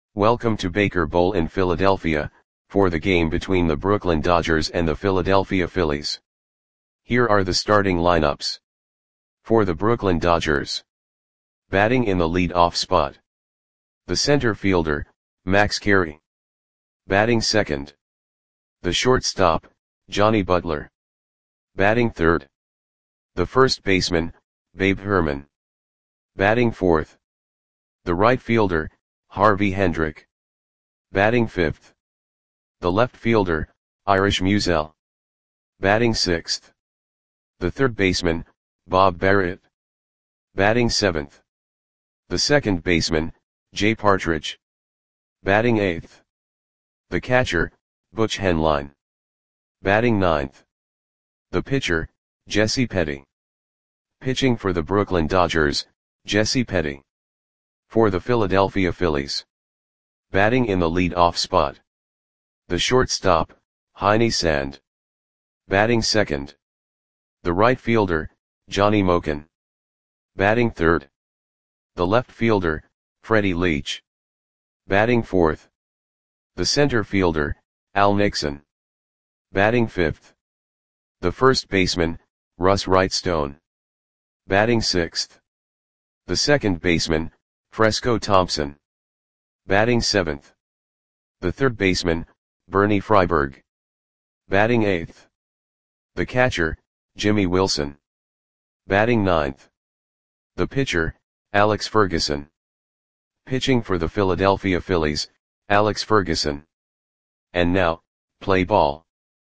Welcome to Baker Bowl in Philadelphia, for the game between the Brooklyn Dodgers and the Philadelphia Phillies. Here are the starting lineups. For the Brooklyn Dodgers. Batting in the lead-off spot. The center fielder, Max Carey. Batting second. The shortstop, Johnny Butler. Batting third. The first baseman, Babe Herman. Batting fourth. The right fielder, Harvey Hendrick. Batting fifth. The left fielder, Irish Musial. Batting sixth. The third baseman, Bob Barrett. Batting seventh. The second baseman, Jay Partridge. Batting eighth. The catcher, Butch Henline. Batting ninth. The pitcher, Jesse Petty. Pitching for the Brooklyn Dodgers, Jesse Petty. For the Philadelphia Phillies. Batting in the lead-off spot. The shortstop, Heine Sand. Batting second. The right fielder, Johnny Moken. Batting third. The left fielder, Freddie Leach. Batting fourth. The center fielder, Al Nixon. Batting fifth. The first baseman, Russ Wrightstone. Batting sixth. The second baseman, Fresco Thompson. Batting seventh. The third baseman, Bernie Freiberg. Batting eighth. The catcher, Jimmy Wilson. Batting ninth. The pitcher, Alex Ferguson. Pitching for the Philadelphia Phillies, Alex Ferguson. And now, play ball.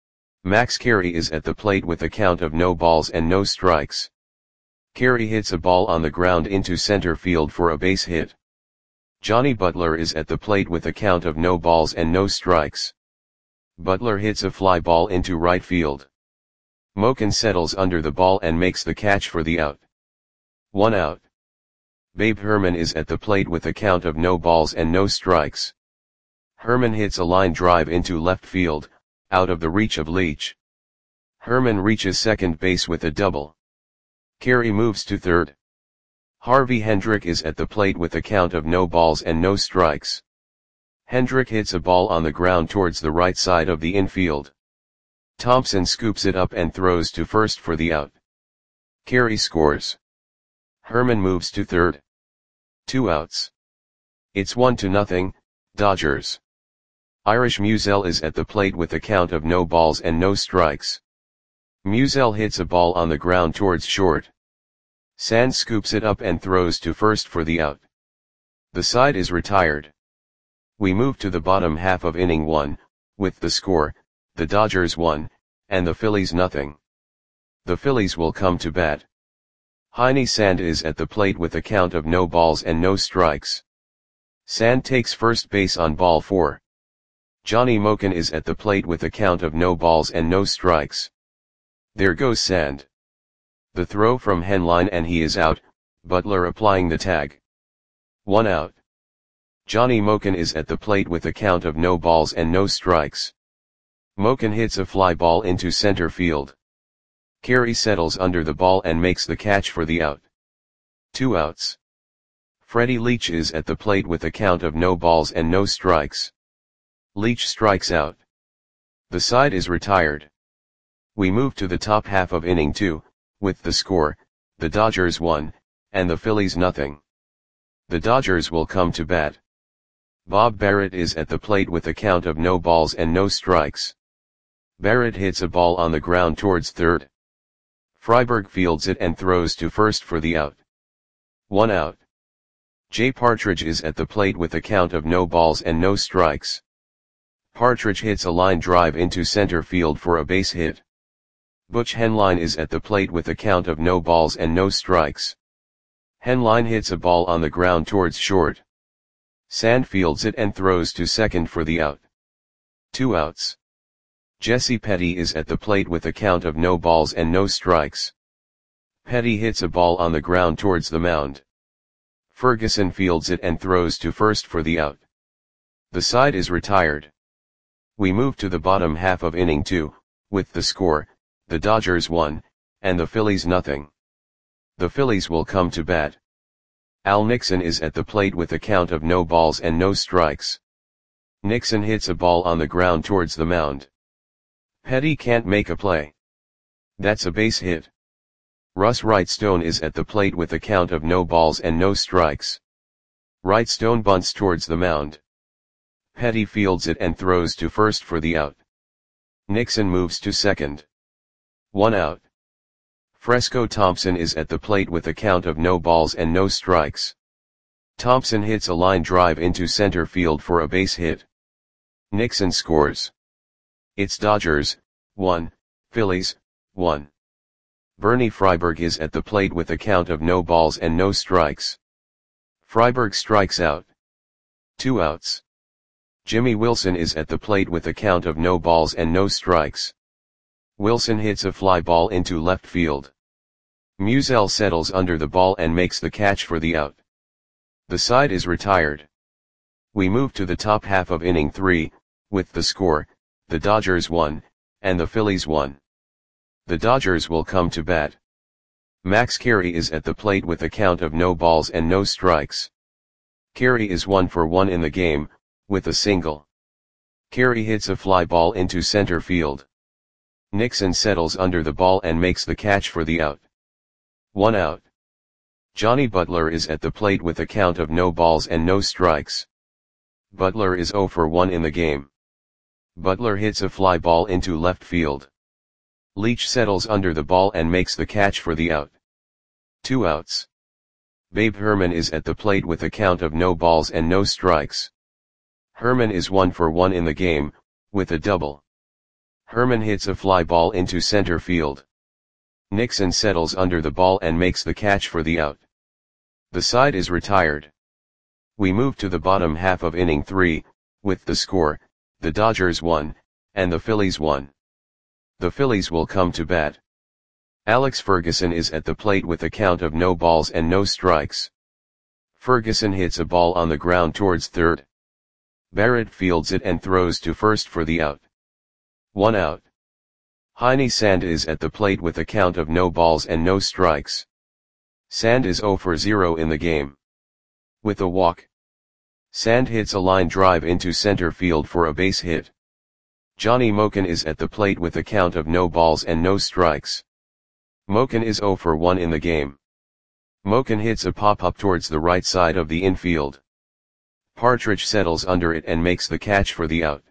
Max Carey is at the plate with a count of no balls and no strikes. Carey hits a ball on the ground into center field for a base hit. Johnny Butler is at the plate with a count of no balls and no strikes. Butler hits a fly ball into right field. Moken settles under the ball and makes the catch for the out. 1 out. Babe Herman is at the plate with a count of no balls and no strikes. Herman hits a line drive into left field, out of the reach of Leach. Herman reaches second base with a double. Carey moves to third. Harvey Hendrick is at the plate with a count of no balls and no strikes. Hendrick hits a ball on the ground towards the right side of the infield. Thompson scoops it up and throws to first for the out. Carey scores. Herman moves to third. 2 outs. It's 1-0, Dodgers. Irish Musial is at the plate with a count of no balls and no strikes. Musial hits a ball on the ground towards short. Sand scoops it up and throws to first for the out. The side is retired. We move to the bottom half of inning 1, with the score, the Dodgers 1, and the Phillies 0. The Phillies will come to bat. Heine Sand is at the plate with a count of no balls and no strikes. Sand takes first base on ball 4. Johnny Moken is at the plate with a count of no balls and no strikes. There goes Sand. The throw from Henline and he is out, Butler applying the tag. 1 out. Johnny Moken is at the plate with a count of no balls and no strikes. Moken hits a fly ball into center field. Carey settles under the ball and makes the catch for the out. 2 outs. Freddie Leach is at the plate with a count of no balls and no strikes. Leach strikes out. The side is retired. We move to the top half of inning 2, with the score, the Dodgers 1, and the Phillies 0. The Dodgers will come to bat. Bob Barrett is at the plate with a count of no balls and no strikes. Barrett hits a ball on the ground towards third. Freiberg fields it and throws to first for the out. 1 out. Jay Partridge is at the plate with a count of no balls and no strikes. Partridge hits a line drive into center field for a base hit. Butch Henline is at the plate with a count of no balls and no strikes. Henline hits a ball on the ground towards short. Sand fields it and throws to second for the out. 2 outs. Jesse Petty is at the plate with a count of no balls and no strikes. Petty hits a ball on the ground towards the mound. Ferguson fields it and throws to first for the out. The side is retired. We move to the bottom half of inning 2, with the score, the Dodgers 1, and the Phillies 0. The Phillies will come to bat. Al Nixon is at the plate with a count of no balls and no strikes. Nixon hits a ball on the ground towards the mound. Petty can't make a play. That's a base hit. Russ Wrightstone is at the plate with a count of no balls and no strikes. Wrightstone bunts towards the mound. Petty fields it and throws to first for the out. Nixon moves to second. 1 out. Fresco Thompson is at the plate with a count of no balls and no strikes. Thompson hits a line drive into center field for a base hit. Nixon scores. It's Dodgers, 1, Phillies, 1. Bernie Freiberg is at the plate with a count of no balls and no strikes. Freiberg strikes out. 2 outs. Jimmy Wilson is at the plate with a count of no balls and no strikes. Wilson hits a fly ball into left field. Musial settles under the ball and makes the catch for the out. The side is retired. We move to the top half of inning 3, with the score, the Dodgers 1, and the Phillies 1. The Dodgers will come to bat. Max Carey is at the plate with a count of no balls and no strikes. Carey is 1 for 1 in the game, with a single. Carey hits a fly ball into center field. Nixon settles under the ball and makes the catch for the out. 1 out. Johnny Butler is at the plate with a count of no balls and no strikes. Butler is 0 for 1 in the game. Butler hits a fly ball into left field. Leach settles under the ball and makes the catch for the out. 2 outs. Babe Herman is at the plate with a count of no balls and no strikes. Herman is 1 for 1 in the game, with a double. Herman hits a fly ball into center field. Nixon settles under the ball and makes the catch for the out. The side is retired. We move to the bottom half of inning 3, with the score, the Dodgers 1, and the Phillies 1. The Phillies will come to bat. Alex Ferguson is at the plate with a count of no balls and no strikes. Ferguson hits a ball on the ground towards third. Barrett fields it and throws to first for the out. 1 out. Heine Sand is at the plate with a count of no balls and no strikes. Sand is 0 for 0 in the game. With a walk. Sand hits a line drive into center field for a base hit. Johnny Moken is at the plate with a count of no balls and no strikes. Moken is 0 for 1 in the game. Moken hits a pop-up towards the right side of the infield. Partridge settles under it and makes the catch for the out.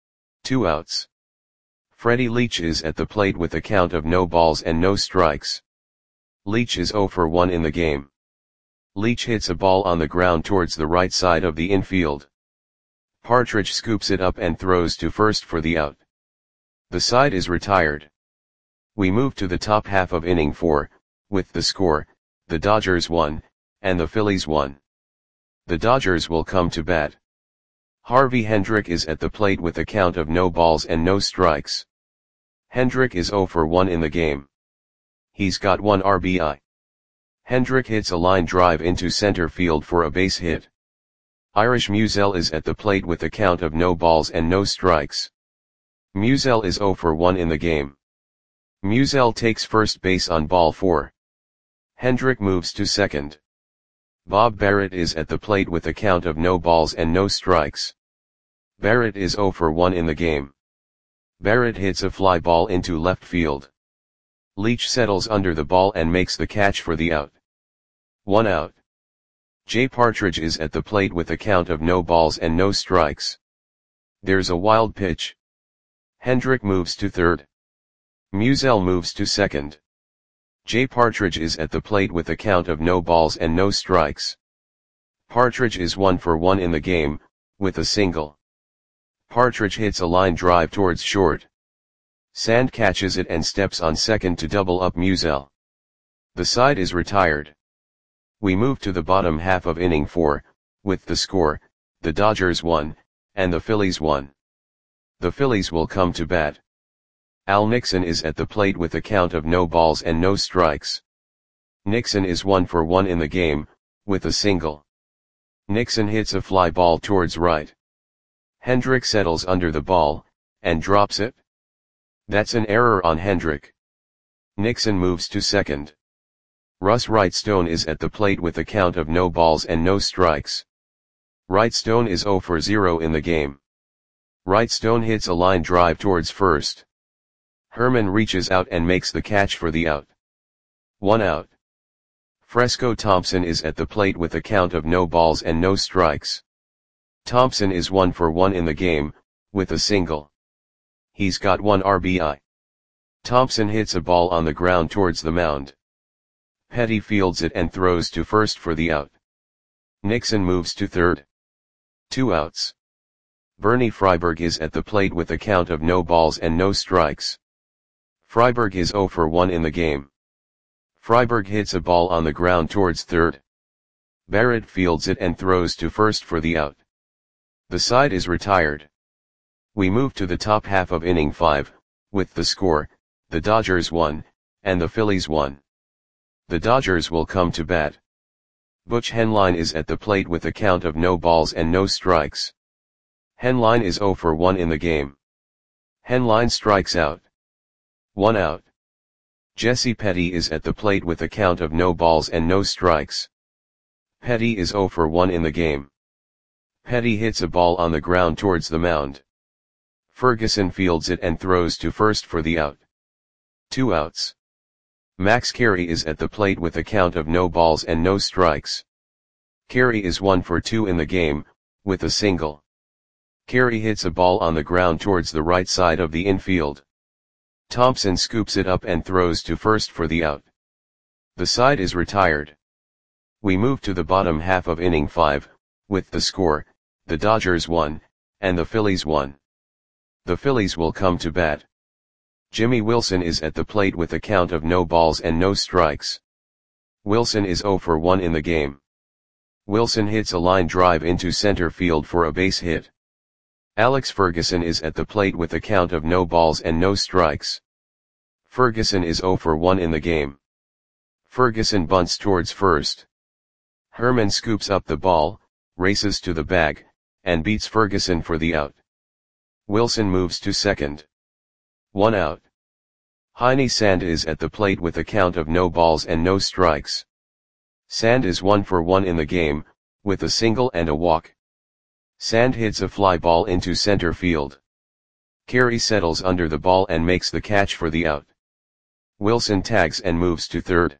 2 outs. Freddie Leach is at the plate with a count of no balls and no strikes. Leach is 0 for 1 in the game. Leach hits a ball on the ground towards the right side of the infield. Partridge scoops it up and throws to first for the out. The side is retired. We move to the top half of inning 4, with the score, the Dodgers 1, and the Phillies 1. The Dodgers will come to bat. Harvey Hendrick is at the plate with a count of no balls and no strikes. Hendrick is 0 for 1 in the game. He's got 1 RBI. Hendrick hits a line drive into center field for a base hit. Irish Musial is at the plate with a count of no balls and no strikes. Musial is 0 for 1 in the game. Musial takes first base on ball 4. Hendrick moves to second. Bob Barrett is at the plate with a count of no balls and no strikes. Barrett is 0 for 1 in the game. Barrett hits a fly ball into left field. Leach settles under the ball and makes the catch for the out. 1 out. Jay Partridge is at the plate with a count of no balls and no strikes. There's a wild pitch. Hendrick moves to third. Musial moves to second. Jay Partridge is at the plate with a count of no balls and no strikes. Partridge is 1 for 1 in the game, with a single. Partridge hits a line drive towards short. Sand catches it and steps on second to double up Musial. The side is retired. We move to the bottom half of inning 4, with the score, the Dodgers 1, and the Phillies 1. The Phillies will come to bat. Al Nixon is at the plate with a count of no balls and no strikes. Nixon is 1 for 1 in the game, with a single. Nixon hits a fly ball towards right. Hendrick settles under the ball, and drops it. That's an error on Hendrick. Nixon moves to second. Russ Wrightstone is at the plate with a count of no balls and no strikes. Wrightstone is 0 for 0 in the game. Wrightstone hits a line drive towards first. Herman reaches out and makes the catch for the out. 1 out. Fresco Thompson is at the plate with a count of no balls and no strikes. Thompson is 1 for 1 in the game, with a single. He's got 1 RBI. Thompson hits a ball on the ground towards the mound. Petty fields it and throws to first for the out. Nixon moves to third. 2 outs. Bernie Freiberg is at the plate with a count of no balls and no strikes. Freiberg is 0 for 1 in the game. Freiberg hits a ball on the ground towards third. Barrett fields it and throws to first for the out. The side is retired. We move to the top half of inning 5, with the score, the Dodgers 1, and the Phillies 1. The Dodgers will come to bat. Butch Henline is at the plate with a count of no balls and no strikes. Henline is 0 for 1 in the game. Henline strikes out. 1 out. Jesse Petty is at the plate with a count of no balls and no strikes. Petty is 0 for 1 in the game. Petty hits a ball on the ground towards the mound. Ferguson fields it and throws to first for the out. 2 outs. Max Carey is at the plate with a count of no balls and no strikes. Carey is 1 for 2 in the game, with a single. Carey hits a ball on the ground towards the right side of the infield. Thompson scoops it up and throws to first for the out. The side is retired. We move to the bottom half of inning 5, with the score, the Dodgers 1, and the Phillies 1. The Phillies will come to bat. Jimmy Wilson is at the plate with a count of no balls and no strikes. Wilson is 0 for 1 in the game. Wilson hits a line drive into center field for a base hit. Alex Ferguson is at the plate with a count of no balls and no strikes. Ferguson is 0 for 1 in the game. Ferguson bunts towards first. Herman scoops up the ball, races to the bag, and beats Ferguson for the out. Wilson moves to second. 1 out. Heine Sand is at the plate with a count of no balls and no strikes. Sand is 1 for 1 in the game, with a single and a walk. Sand hits a fly ball into center field. Carey settles under the ball and makes the catch for the out. Wilson tags and moves to third.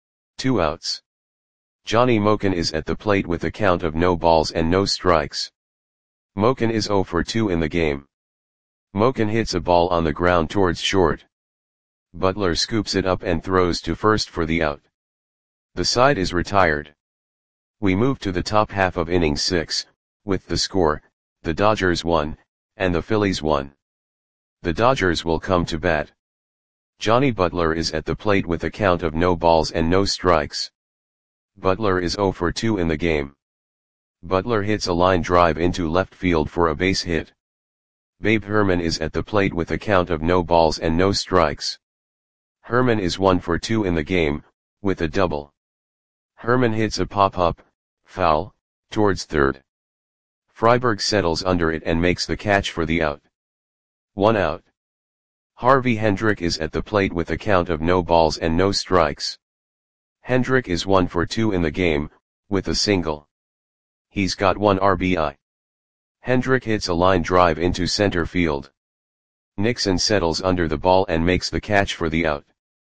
2 outs. Johnny Moken is at the plate with a count of no balls and no strikes. Moken is 0 for 2 in the game. Moken hits a ball on the ground towards short. Butler scoops it up and throws to first for the out. The side is retired. We move to the top half of inning 6, with the score, the Dodgers 1, and the Phillies 1. The Dodgers will come to bat. Johnny Butler is at the plate with a count of no balls and no strikes. Butler is 0 for 2 in the game. Butler hits a line drive into left field for a base hit. Babe Herman is at the plate with a count of no balls and no strikes. Herman is 1 for 2 in the game, with a double. Herman hits a pop-up, foul, towards third. Freiberg settles under it and makes the catch for the out. 1 out. Harvey Hendrick is at the plate with a count of no balls and no strikes. Hendrick is 1 for 2 in the game, with a single. He's got 1 RBI. Hendrick hits a line drive into center field. Nixon settles under the ball and makes the catch for the out.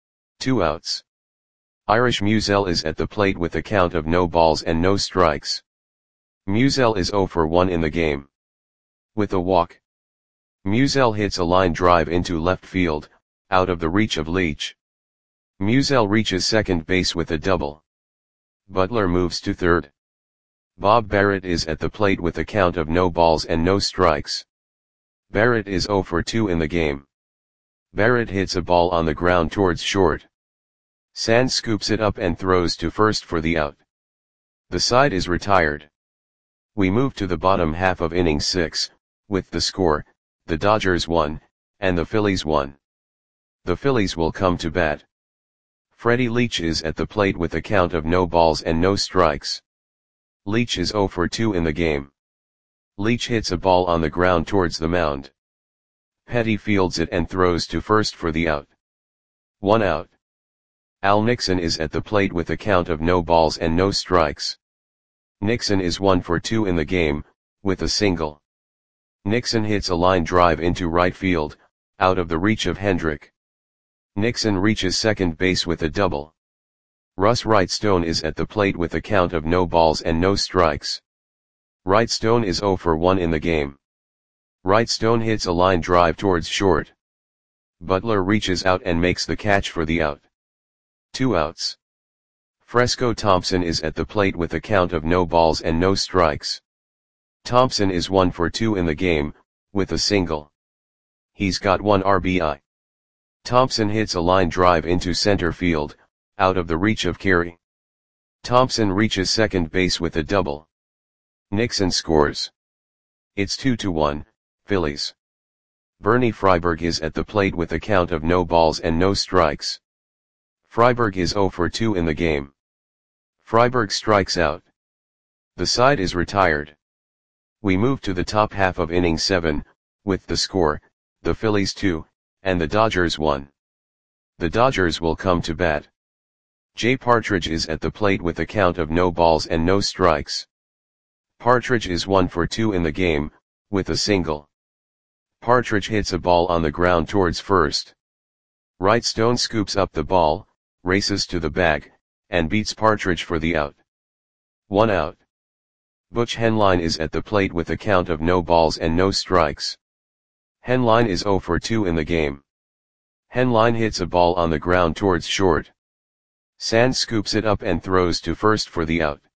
2 outs. Irish Musial is at the plate with a count of no balls and no strikes. Musial is 0 for 1 in the game. With a walk. Musial hits a line drive into left field, out of the reach of Leach. Musial reaches second base with a double. Butler moves to third. Bob Barrett is at the plate with a count of no balls and no strikes. Barrett is 0 for 2 in the game. Barrett hits a ball on the ground towards short. Sand scoops it up and throws to first for the out. The side is retired. We move to the bottom half of inning 6, with the score, the Dodgers 1, and the Phillies 1. The Phillies will come to bat. Freddie Leach is at the plate with a count of no balls and no strikes. Leach is 0 for 2 in the game. Leach hits a ball on the ground towards the mound. Petty fields it and throws to first for the out. 1 out. Al Nixon is at the plate with a count of no balls and no strikes. Nixon is 1 for 2 in the game, with a single. Nixon hits a line drive into right field, out of the reach of Hendrick. Nixon reaches second base with a double. Russ Wrightstone is at the plate with a count of no balls and no strikes. Wrightstone is 0 for 1 in the game. Wrightstone hits a line drive towards short. Butler reaches out and makes the catch for the out. 2 outs. Fresco Thompson is at the plate with a count of no balls and no strikes. Thompson is 1 for 2 in the game, with a single. He's got 1 RBI. Thompson hits a line drive into center field, out of the reach of Carey. Thompson reaches second base with a double. Nixon scores. It's 2-1, Phillies. Bernie Freiberg is at the plate with a count of no balls and no strikes. Freiberg is 0 for 2 in the game. Freiberg strikes out. The side is retired. We move to the top half of inning 7, with the score, the Phillies 2, and the Dodgers 1. The Dodgers will come to bat. Jay Partridge is at the plate with a count of no balls and no strikes. Partridge is 1 for 2 in the game, with a single. Partridge hits a ball on the ground towards first. Wrightstone scoops up the ball, races to the bag, and beats Partridge for the out. 1 out. Butch Henline is at the plate with a count of no balls and no strikes. Henline is 0 for 2 in the game. Henline hits a ball on the ground towards short. Sands scoops it up and throws to first for the out.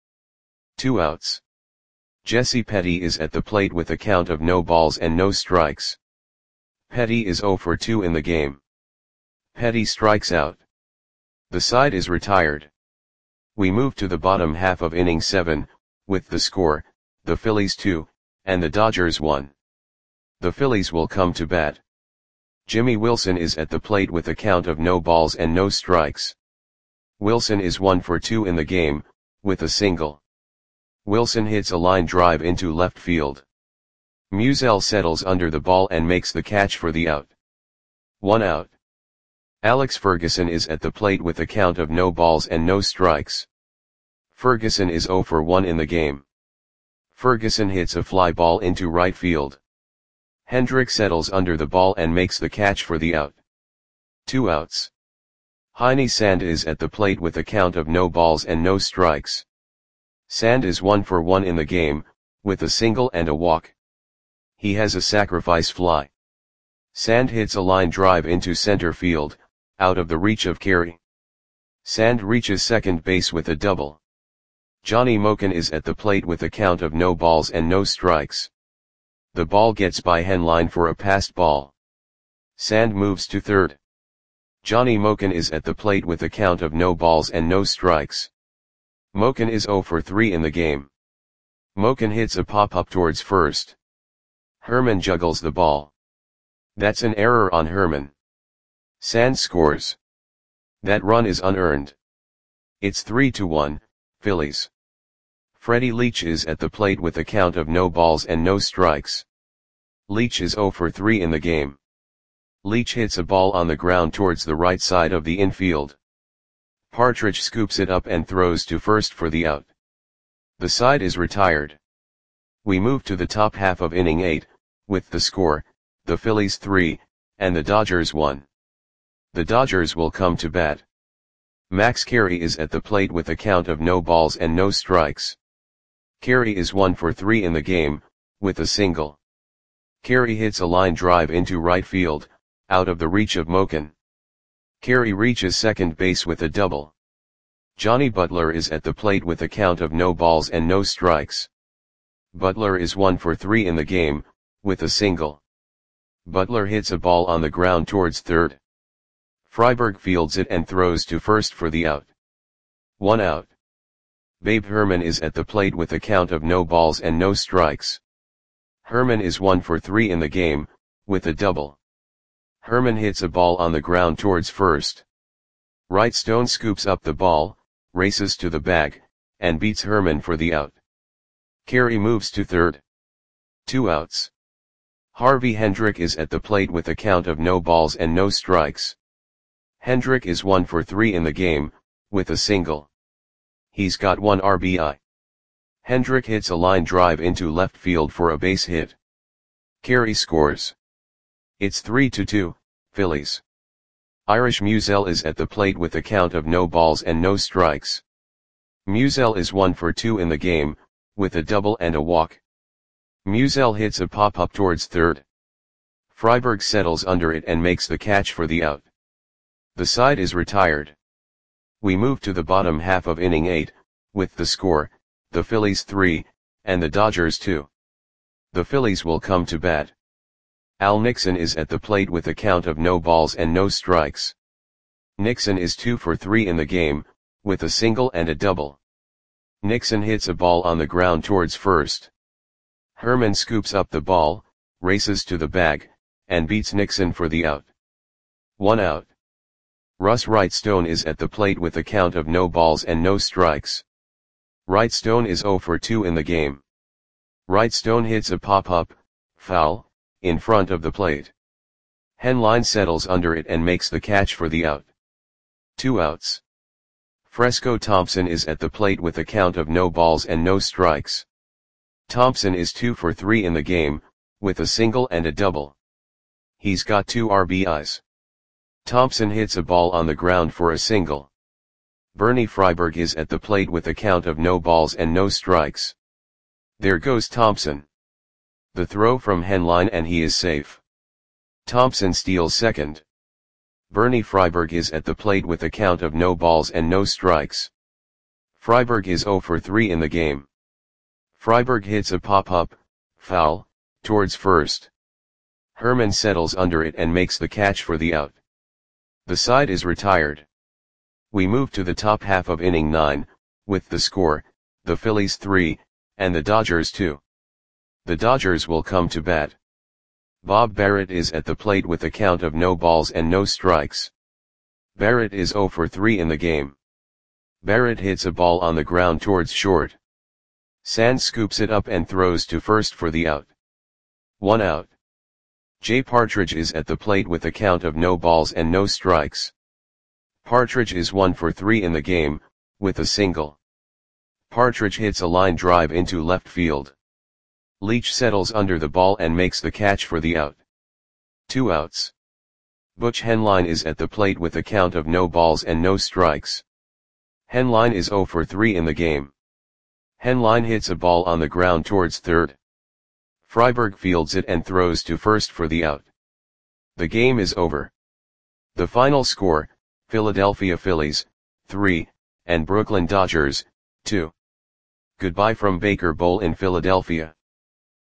2 outs. Jesse Petty is at the plate with a count of no balls and no strikes. Petty is 0 for 2 in the game. Petty strikes out. The side is retired. We move to the bottom half of inning 7, with the score, the Phillies 2, and the Dodgers 1. The Phillies will come to bat. Jimmy Wilson is at the plate with a count of no balls and no strikes. Wilson is 1 for 2 in the game, with a single. Wilson hits a line drive into left field. Musial settles under the ball and makes the catch for the out. 1 out. Alex Ferguson is at the plate with a count of no balls and no strikes. Ferguson is 0 for 1 in the game. Ferguson hits a fly ball into right field. Hendrick settles under the ball and makes the catch for the out. 2 outs. Heine Sand is at the plate with a count of no balls and no strikes. Sand is 1 for 1 in the game, with a single and a walk. He has a sacrifice fly. Sand hits a line drive into center field, out of the reach of Carey. Sand reaches second base with a double. Johnny Moken is at the plate with a count of no balls and no strikes. The ball gets by Henline for a passed ball. Sand moves to third. Johnny Moken is at the plate with a count of no balls and no strikes. Moken is 0 for 3 in the game. Moken hits a pop-up towards first. Herman juggles the ball. That's an error on Herman. Sand scores. That run is unearned. It's 3-1, Phillies. Freddie Leach is at the plate with a count of no balls and no strikes. Leach is 0 for 3 in the game. Leach hits a ball on the ground towards the right side of the infield. Partridge scoops it up and throws to first for the out. The side is retired. We move to the top half of inning 8, with the score, the Phillies 3, and the Dodgers 1. The Dodgers will come to bat. Max Carey is at the plate with a count of no balls and no strikes. Carey is 1 for 3 in the game, with a single. Carey hits a line drive into right field, out of the reach of Moken. Carey reaches second base with a double. Johnny Butler is at the plate with a count of no balls and no strikes. Butler is 1 for 3 in the game, with a single. Butler hits a ball on the ground towards third. Freiberg fields it and throws to first for the out. 1 out. Babe Herman is at the plate with a count of no balls and no strikes. Herman is 1 for 3 in the game, with a double. Herman hits a ball on the ground towards first. Wrightstone scoops up the ball, races to the bag, and beats Herman for the out. Carey moves to third. 2 outs. Harvey Hendrick is at the plate with a count of no balls and no strikes. Hendrick is 1 for 3 in the game, with a single. He's got 1 RBI. Hendrick hits a line drive into left field for a base hit. Carey scores. It's 3-2, Phillies. Irish Musial is at the plate with a count of no balls and no strikes. Musial is 1 for 2 in the game, with a double and a walk. Musial hits a pop-up towards third. Freiberg settles under it and makes the catch for the out. The side is retired. We move to the bottom half of inning 8, with the score, the Phillies 3, and the Dodgers 2. The Phillies will come to bat. Al Nixon is at the plate with a count of no balls and no strikes. Nixon is 2 for 3 in the game, with a single and a double. Nixon hits a ball on the ground towards first. Herman scoops up the ball, races to the bag, and beats Nixon for the out. 1 out. Russ Wrightstone is at the plate with a count of no balls and no strikes. Wrightstone is 0 for 2 in the game. Wrightstone hits a pop-up, foul, in front of the plate. Henline settles under it and makes the catch for the out. 2 outs. Fresco Thompson is at the plate with a count of no balls and no strikes. Thompson is 2 for 3 in the game, with a single and a double. He's got 2 RBIs. Thompson hits a ball on the ground for a single. Bernie Freiberg is at the plate with a count of no balls and no strikes. There goes Thompson. The throw from Henline and he is safe. Thompson steals second. Bernie Freiberg is at the plate with a count of no balls and no strikes. Freiberg is 0 for 3 in the game. Freiberg hits a pop-up, foul, towards first. Herman settles under it and makes the catch for the out. The side is retired. We move to the top half of inning 9, with the score, the Phillies 3, and the Dodgers 2. The Dodgers will come to bat. Bob Barrett is at the plate with a count of no balls and no strikes. Barrett is 0 for 3 in the game. Barrett hits a ball on the ground towards short. Sands scoops it up and throws to first for the out. 1 out. Jay Partridge is at the plate with a count of no balls and no strikes. Partridge is 1 for 3 in the game, with a single. Partridge hits a line drive into left field. Leach settles under the ball and makes the catch for the out. 2 outs. Butch Henline is at the plate with a count of no balls and no strikes. Henline is 0 for 3 in the game. Henline hits a ball on the ground towards third. Freiberg fields it and throws to first for the out. The game is over. The final score, Philadelphia Phillies, 3, and Brooklyn Dodgers, 2. Goodbye from Baker Bowl in Philadelphia.